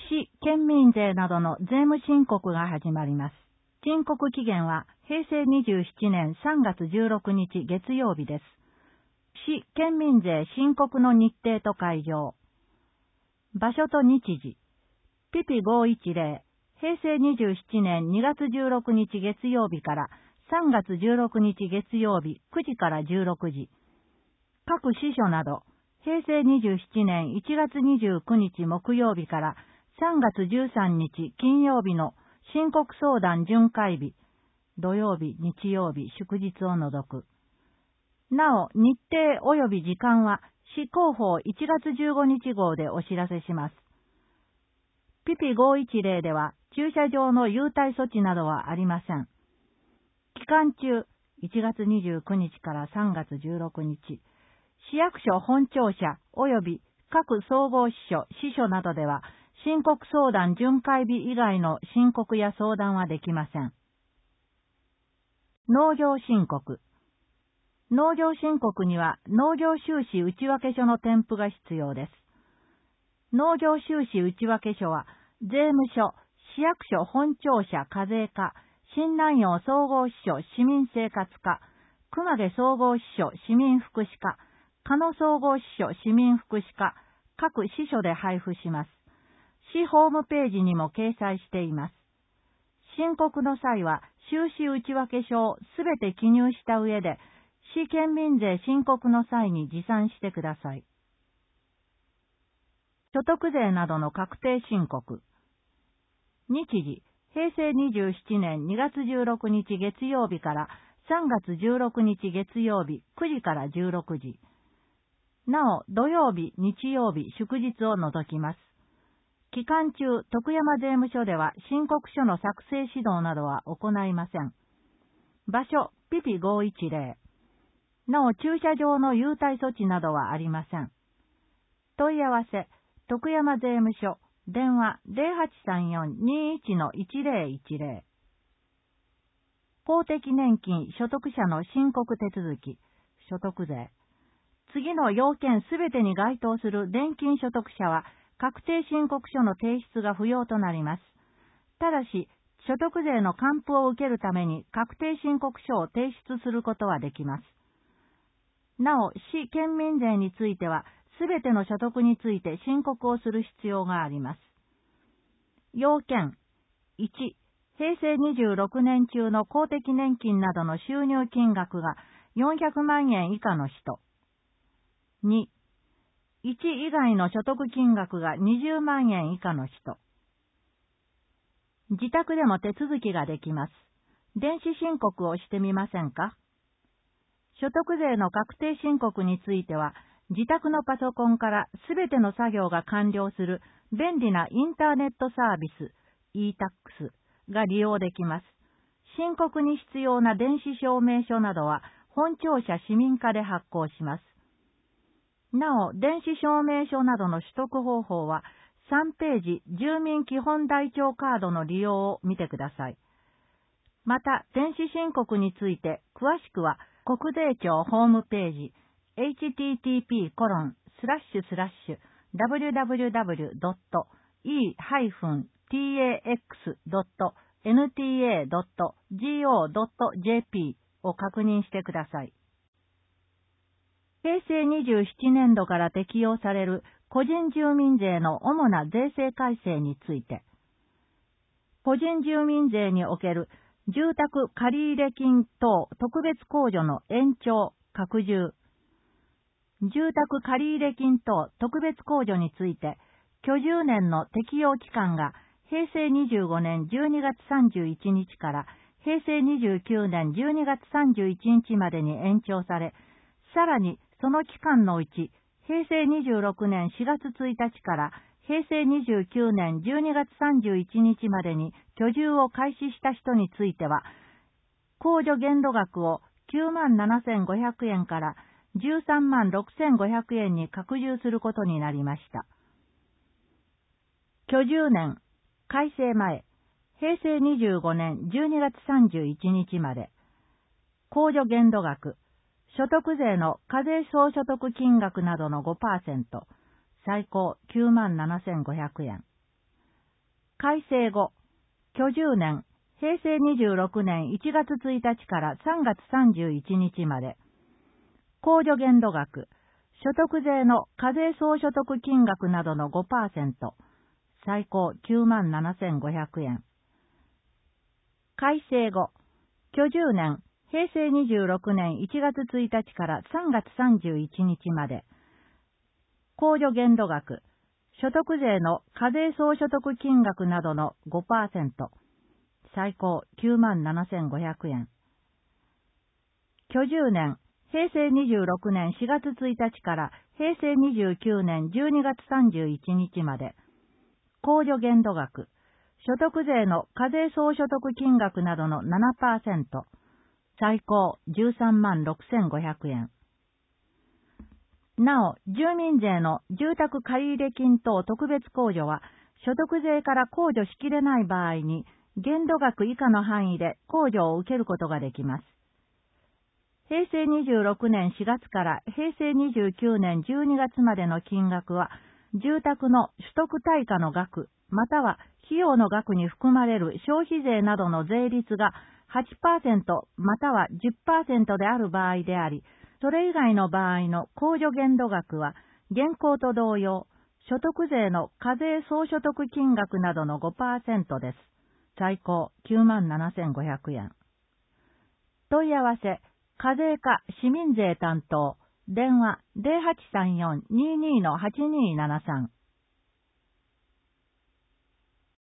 市、県民税などの税務申告が始まります。申告期限は平成27年3月16日月曜日です。市、県民税申告の日程と会場。場所と日時。ピピ510、平成27年2月16日月曜日から3月16日月曜日9時から16時。各支所など、平成27年1月29日木曜日から3月13日金曜日の申告相談巡回日、土曜日、日曜日、祝日を除く。なお、日程及び時間は市広報1月15日号でお知らせします。ピピ510では駐車場の優待措置などはありません。期間中、1月29日から3月16日、市役所本庁舎及び各総合支所などでは申告相談巡回日以外の申告や相談はできません。農業申告。農業申告には農業収支内訳書の添付が必要です。農業収支内訳書は税務署、市役所本庁舎課税課、新南陽総合支所市民生活課、熊毛総合支所市民福祉課、鹿野総合支所市民福祉課、各支所で配布します。市ホームページにも掲載しています。申告の際は収支内訳書をすべて記入した上で、市県民税申告の際に持参してください。所得税などの確定申告。日時、平成27年2月16日月曜日から3月16日月曜日9時から16時。なお、土曜日、日曜日、祝日を除きます。期間中、徳山税務署では申告書の作成指導などは行いません。場所、ピピ510。なお、駐車場の優待措置などはありません。問い合わせ、徳山税務署、電話 0834-21-1010。公的年金所得者の申告手続き、所得税。次の要件すべてに該当する年金所得者は、確定申告書の提出が不要となります。ただし、所得税の還付を受けるために確定申告書を提出することはできます。なお、市県民税については、すべての所得について申告をする必要があります。要件。1、平成26年中の公的年金などの収入金額が400万円以下の人。2、1以外の所得金額が20万円以下の人。自宅でも手続きができます。電子申告をしてみませんか？所得税の確定申告については、自宅のパソコンからすべての作業が完了する便利なインターネットサービス e-tax が利用できます。申告に必要な電子証明書などは本庁舎市民課で発行します。なお、電子証明書などの取得方法は3ページ住民基本台帳カードの利用を見てください。また、電子申告について詳しくは国税庁ホームページhttp://www.e-tax.nta.go.jp を確認してください。平成27年度から適用される個人住民税の主な税制改正について、個人住民税における住宅借入金等特別控除の延長、拡充、住宅借入金等特別控除について、居住年の適用期間が平成25年12月31日から平成29年12月31日までに延長され、さらにその期間のうち、平成26年4月1日から平成29年12月31日までに居住を開始した人については、控除限度額を97,500円から136,500円に拡充することになりました。居住年、改正前、平成25年12月31日まで、控除限度額、所得税の課税総所得金額などの 5%、最高97,500円。 改正後、居住年、平成26年1月1日から3月31日まで、控除限度額、所得税の課税総所得金額などの 5%、最高97,500円。改正後、居住年、平成26年1月1日から3月31日まで、控除限度額、所得税の課税総所得金額などの 5%、最高97,500円。居住年、平成26年4月1日から平成29年12月31日まで、控除限度額、所得税の課税総所得金額などの 7%、最高136,500円。なお、住民税の住宅借入金等特別控除は、所得税から控除しきれない場合に、限度額以下の範囲で控除を受けることができます。平成26年4月から平成29年12月までの金額は、住宅の取得対価の額、または費用の額に含まれる消費税などの税率が 8% または 10% である場合であり、それ以外の場合の控除限度額は、現行と同様、所得税の課税総所得金額などの 5% です。最高97,500円。問い合わせ、課税課市民税担当、電話 0834-22-8273